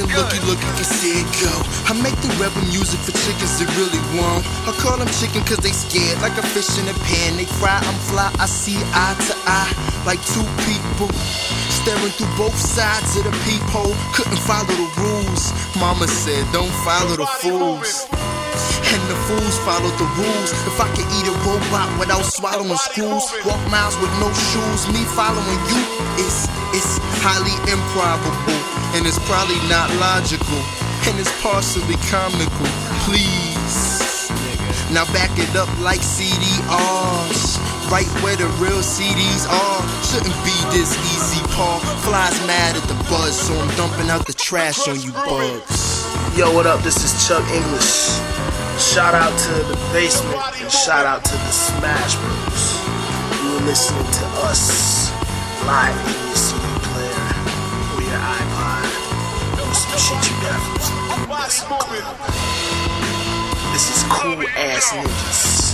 and looky, can see it go. I make the rebel music for chickens that really won't. I call them chicken cause they scared, like a fish in a pan. They fry, I'm fly, I see eye to eye, like two people staring through both sides of the peephole. Couldn't follow the rules. Mama said, don't follow the fools. And the fools followed the rules. If I could eat a robot without swallowing screws, walk miles with no shoes, me following you, it's highly improbable. And it's probably not logical. And it's partially comical. Please. Now back it up like CDRs. Right where the real CDs are. Shouldn't be this easy, Paul. Flies mad at the buzz, so I'm dumping out the trash on you bugs. Yo, what up? This is Chuck English. Shout out to the basement and shout out to the Smash Bros. You were listening to us live in your CD player or your iPod or some shit you got from some club. This is Cool Ass Ninjas.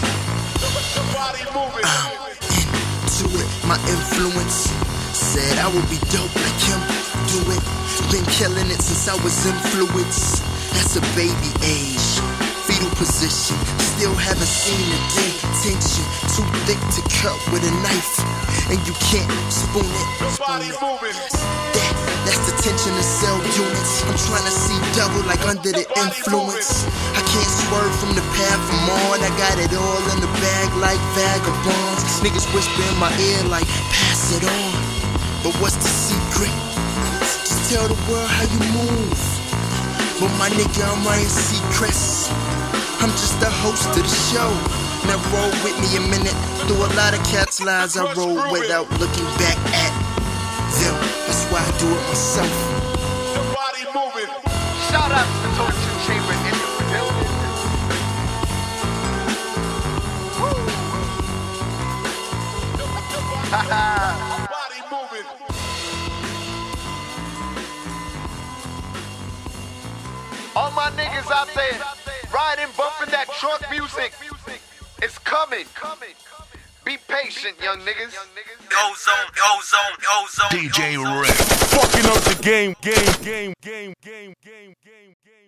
Into it, my influence said I would be dope like him. Do it, been killing it since I was influenced. That's a baby age. Fetal position, still haven't seen a day. Tension, too thick to cut with a knife, and you can't spoon it. That's the tension of cell units. I'm trying to see double like under the influence. I can't swerve from the path I'm on. I got it all in the bag like vagabonds. Niggas whisper in my ear like, pass it on. But what's the secret? Just tell the world how you move. But my nigga, I'm Ryan Seacrest. I'm just the host of the show. Now roll with me a minute. Through a lot of cats' lives I roll without looking back at them. That's why I do it myself. The body moving. Shout out to the Torture Chamber in the building. The body moving. All my niggas out there, riding, bumping that trunk music. It's coming. Be patient, young niggas. Go zone. DJ Red. Fucking up the game.